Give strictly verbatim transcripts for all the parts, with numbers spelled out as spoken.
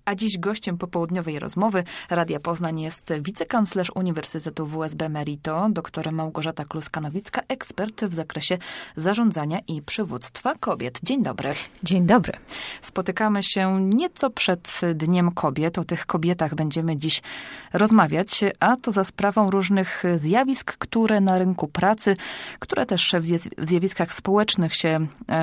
A dziś gościem popołudniowej rozmowy Radia Poznań jest wicekanclerz Uniwersytetu W S B Merito, dr Małgorzata Kluska-Nowicka, ekspert w zakresie zarządzania i przywództwa kobiet. Dzień dobry. Dzień dobry. Spotykamy się nieco przed Dniem Kobiet. O tych kobietach będziemy dziś rozmawiać, a to za sprawą różnych zjawisk, które na rynku pracy, które też w zjawiskach społecznych się,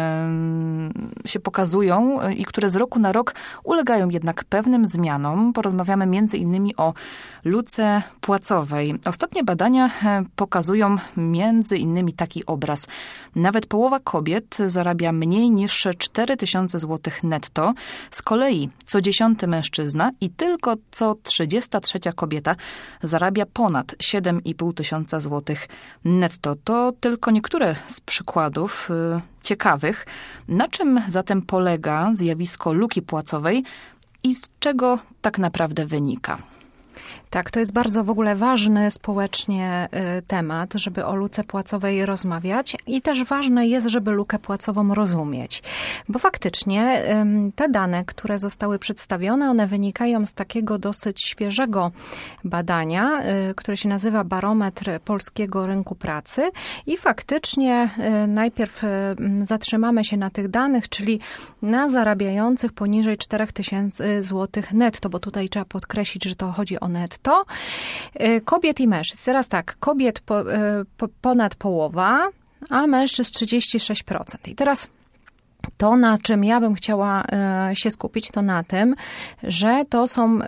yy, się pokazują i które z roku na rok ulegają jednak pewnym zmianom. Porozmawiamy między innymi o luce płacowej. Ostatnie badania pokazują między innymi taki obraz. Nawet połowa kobiet zarabia mniej niż cztery tysiące złotych netto. Z kolei co dziesiąty mężczyzna i tylko co trzydziesta trzecia kobieta zarabia ponad siedem i pół tysiąca złotych netto. To tylko niektóre z przykładów yy, ciekawych. Na czym zatem polega zjawisko luki płacowej i z czego tak naprawdę wynika? Tak, to jest bardzo w ogóle ważny społecznie temat, żeby o luce płacowej rozmawiać i też ważne jest, żeby lukę płacową rozumieć. Bo faktycznie te dane, które zostały przedstawione, one wynikają z takiego dosyć świeżego badania, które się nazywa Barometr Polskiego Rynku Pracy i faktycznie najpierw zatrzymamy się na tych danych, czyli na zarabiających poniżej czterech tysięcy złotych netto, bo tutaj trzeba podkreślić, że to chodzi o netto. To kobiet i mężczyzn. Teraz tak, kobiet po, po, ponad połowa, a mężczyzn trzydzieści sześć procent. I teraz to, na czym ja bym chciała się skupić, to na tym, że to są,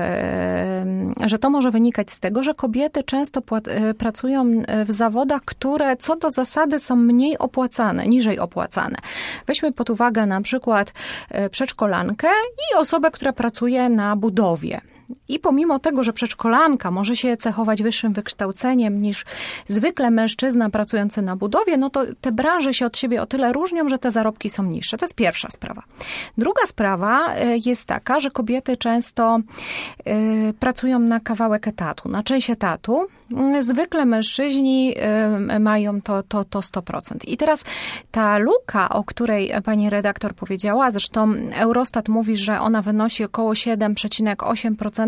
że to może wynikać z tego, że kobiety często pracują w zawodach, które co do zasady są mniej opłacane, niżej opłacane. Weźmy pod uwagę na przykład przedszkolankę i osobę, która pracuje na budowie. I pomimo tego, że przedszkolanka może się cechować wyższym wykształceniem niż zwykle mężczyzna pracujący na budowie, no to te branże się od siebie o tyle różnią, że te zarobki są niższe. To jest pierwsza sprawa. Druga sprawa jest taka, że kobiety często y, pracują na kawałek etatu, na część etatu. Zwykle mężczyźni y, mają to, to, to sto procent. I teraz ta luka, o której pani redaktor powiedziała, zresztą Eurostat mówi, że ona wynosi około siedem przecinek osiem procent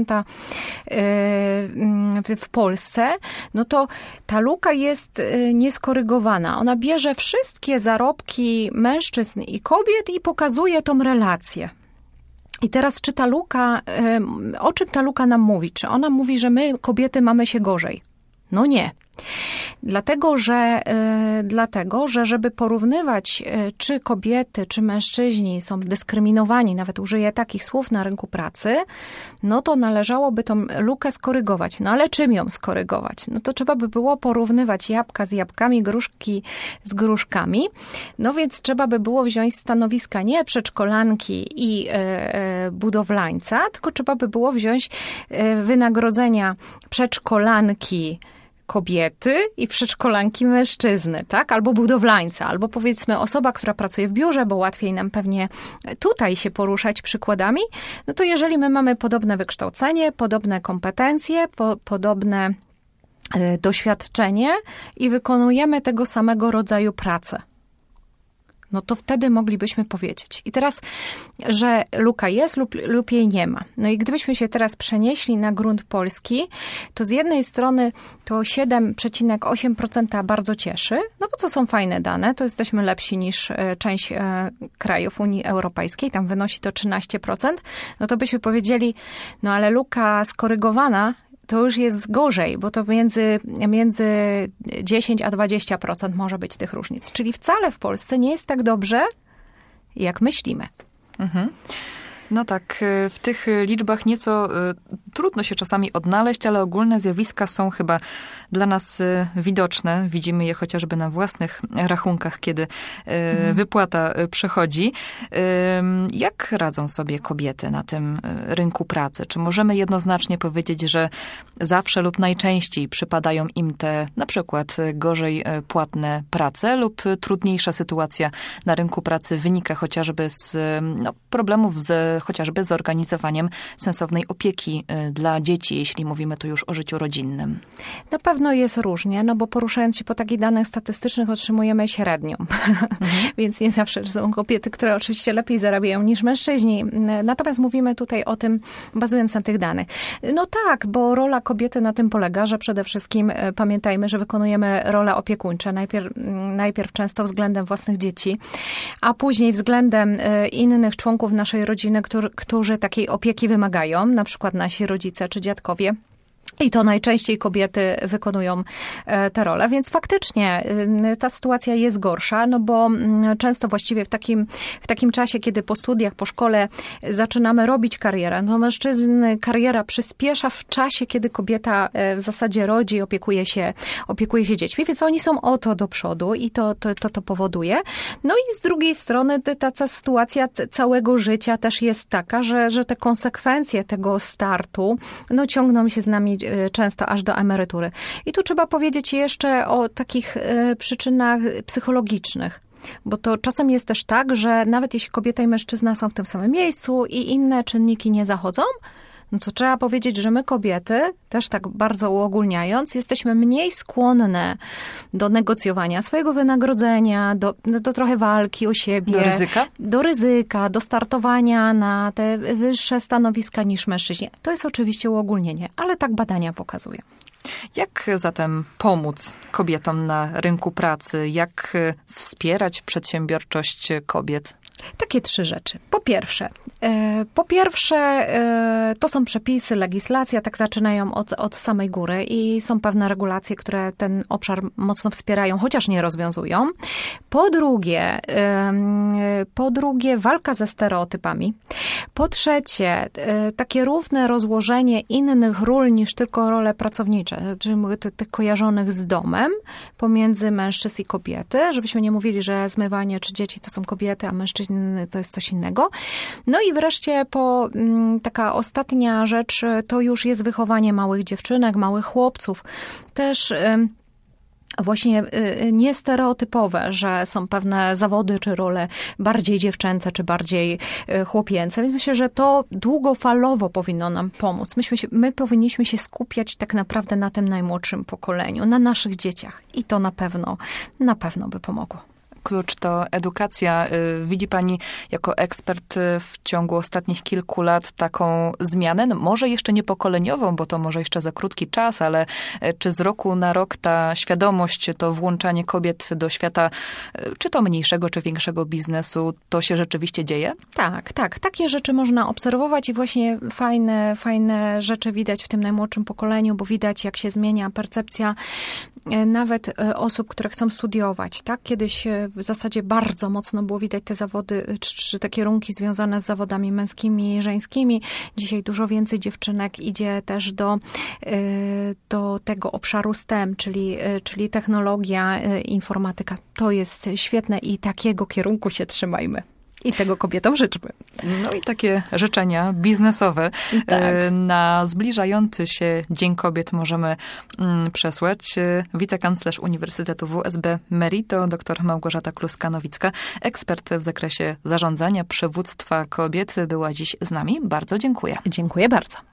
w Polsce, no to ta luka jest nieskorygowana. Ona bierze wszystkie zarobki mężczyzn i kobiet i pokazuje tą relację. I teraz, czy ta luka, o czym ta luka nam mówi? Czy ona mówi, że my, kobiety, mamy się gorzej? No nie. Dlatego, że, y, dlatego, że żeby porównywać, y, czy kobiety, czy mężczyźni są dyskryminowani, nawet użyję takich słów na rynku pracy, no to należałoby tą lukę skorygować. No ale czym ją skorygować? No to trzeba by było porównywać jabłka z jabłkami, gruszki z gruszkami. No więc trzeba by było wziąć stanowiska nie przedszkolanki i y, y, budowlańca, tylko trzeba by było wziąć y, wynagrodzenia przedszkolanki kobiety i przedszkolanki mężczyzny, tak? Albo budowlańca, albo powiedzmy osoba, która pracuje w biurze, bo łatwiej nam pewnie tutaj się poruszać przykładami, no to jeżeli my mamy podobne wykształcenie, podobne kompetencje, po, podobne y, doświadczenie i wykonujemy tego samego rodzaju pracę, no to wtedy moglibyśmy powiedzieć. I teraz, że luka jest lub, lub jej nie ma. No i gdybyśmy się teraz przenieśli na grunt polski, to z jednej strony to siedem przecinek osiem procent bardzo cieszy, no bo to są fajne dane, to jesteśmy lepsi niż część krajów Unii Europejskiej, tam wynosi to trzynaście procent, no to byśmy powiedzieli, no ale luka skorygowana to już jest gorzej, bo to między, między dziesięć a dwadzieścia procent może być tych różnic. Czyli wcale w Polsce nie jest tak dobrze, jak myślimy. Mhm. No tak, w tych liczbach nieco trudno się czasami odnaleźć, ale ogólne zjawiska są chyba dla nas widoczne. Widzimy je chociażby na własnych rachunkach, kiedy mhm. wypłata przechodzi. Jak radzą sobie kobiety na tym rynku pracy? Czy możemy jednoznacznie powiedzieć, że zawsze lub najczęściej przypadają im te na przykład gorzej płatne prace lub trudniejsza sytuacja na rynku pracy wynika chociażby z no, problemów z chociażby zorganizowaniem sensownej opieki dla dzieci, jeśli mówimy tu już o życiu rodzinnym? Na pewno jest różnie, no bo poruszając się po takich danych statystycznych otrzymujemy średnią. Mhm. Więc nie zawsze są kobiety, które oczywiście lepiej zarabiają niż mężczyźni. Natomiast mówimy tutaj o tym, bazując na tych danych. No tak, bo rola kobiety na tym polega, że przede wszystkim pamiętajmy, że wykonujemy role opiekuńcze. Najpierw, najpierw często względem własnych dzieci, a później względem innych członków naszej rodziny, którzy, którzy takiej opieki wymagają, na przykład nasi rodzice czy dziadkowie. I to najczęściej kobiety wykonują te role, więc faktycznie ta sytuacja jest gorsza, no bo często właściwie w takim, w takim czasie, kiedy po studiach, po szkole zaczynamy robić karierę, no mężczyzn kariera przyspiesza w czasie, kiedy kobieta w zasadzie rodzi i opiekuje się, opiekuje się dziećmi, więc oni są o to do przodu i to to, to, to powoduje. No i z drugiej strony ta sytuacja całego życia też jest taka, że, że te konsekwencje tego startu, no ciągną się z nami często aż do emerytury. I tu trzeba powiedzieć jeszcze o takich przyczynach psychologicznych. Bo to czasem jest też tak, że nawet jeśli kobieta i mężczyzna są w tym samym miejscu i inne czynniki nie zachodzą, no to trzeba powiedzieć, że my kobiety, też tak bardzo uogólniając, jesteśmy mniej skłonne do negocjowania swojego wynagrodzenia, do, do trochę walki o siebie. Do ryzyka? Do ryzyka, do startowania na te wyższe stanowiska niż mężczyźni. To jest oczywiście uogólnienie, ale tak badania pokazują. Jak zatem pomóc kobietom na rynku pracy? Jak wspierać przedsiębiorczość kobiet? Takie trzy rzeczy. Po pierwsze, e, po pierwsze e, to są przepisy, legislacja, tak zaczynają od, od samej góry i są pewne regulacje, które ten obszar mocno wspierają, chociaż nie rozwiązują. Po drugie, e, po drugie walka ze stereotypami. Po trzecie, e, takie równe rozłożenie innych ról niż tylko role pracownicze, czyli tych, tych kojarzonych z domem pomiędzy mężczyzn i kobiety, żebyśmy nie mówili, że zmywanie czy dzieci to są kobiety, a mężczyźni to jest coś innego. No i wreszcie po, taka ostatnia rzecz, to już jest wychowanie małych dziewczynek, małych chłopców. Też właśnie niestereotypowe, że są pewne zawody czy role bardziej dziewczęce, czy bardziej chłopięce. Więc myślę, że to długofalowo powinno nam pomóc. Myśmy się, my powinniśmy się skupiać tak naprawdę na tym najmłodszym pokoleniu, na naszych dzieciach. I to na pewno, na pewno by pomogło. Klucz to edukacja. Widzi pani jako ekspert w ciągu ostatnich kilku lat taką zmianę? No może jeszcze nie pokoleniową, bo to może jeszcze za krótki czas, ale czy z roku na rok ta świadomość, to włączanie kobiet do świata, czy to mniejszego, czy większego biznesu, to się rzeczywiście dzieje? Tak, tak. Takie rzeczy można obserwować i właśnie fajne, fajne rzeczy widać w tym najmłodszym pokoleniu, bo widać, jak się zmienia percepcja nawet osób, które chcą studiować. Tak? Kiedyś w zasadzie bardzo mocno było widać te zawody, czy, czy te kierunki związane z zawodami męskimi i żeńskimi. Dzisiaj dużo więcej dziewczynek idzie też do, do tego obszaru STEM, czyli, czyli technologia, informatyka. To jest świetne i takiego kierunku się trzymajmy. I tego kobietom życzmy. No i takie życzenia biznesowe tak. Na zbliżający się Dzień Kobiet możemy przesłać. Wicekanclerz Uniwersytetu W S B Merito, dr Małgorzata Kluska-Nowicka, ekspert w zakresie zarządzania, przywództwa kobiet, była dziś z nami. Bardzo dziękuję. Dziękuję bardzo.